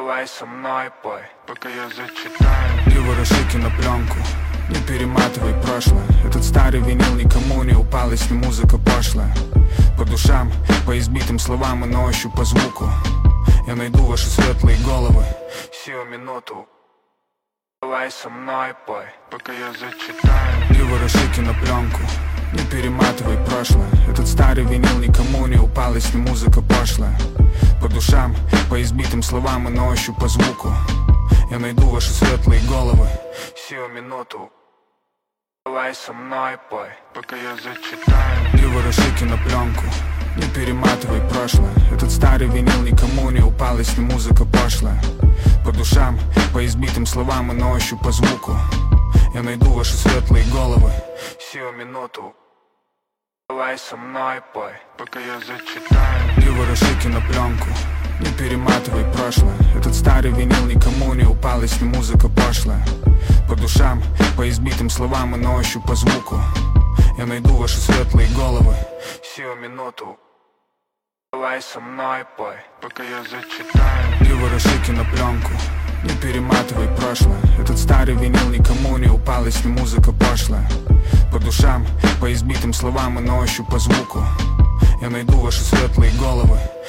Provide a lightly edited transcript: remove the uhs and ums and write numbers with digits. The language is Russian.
Давай со мной пой, пока я зачитаю. И вороши кинопленку, не перематывай прошлое. Этот старый винил никому не упал, если музыка пошлая. По душам, по избитым словам и на ощупь по звуку я найду ваши светлые головы сию минуту. Давай со мной пой, пока я зачитаю. И вороши кинопленку, не перематывай прошлое. Этот старый винил никому не упал, если музыка пошлая. По душам, по избитым словам и на ощупь по звуку я найду ваши светлые головы сию минуту. Давай со мной пой, пока я зачитаю. И вороши кинопленку, не перематывай прошлое. Этот старый винил никому не упал, если музыка пошлая. По душам, по избитым словам и на ощупь по звуку я найду ваши светлые головы сию минуту. Давай со мной пой, пока я зачитаю. И вороши кинопленку, не перематывай прошлое. Этот старый винил никому не упал, если музыка пошлая. По душам, по избитым словам и на ощупь по звуку я найду ваши светлые головы сию минуту. Давай со мной пой, пока я зачитаю. И вороши кинопленку, не перематывай прошлое. Этот старый винил никому не упал, если музыка пошлая. По душам, по избитым словам и на ощупь по звуку я найду ваши светлые головы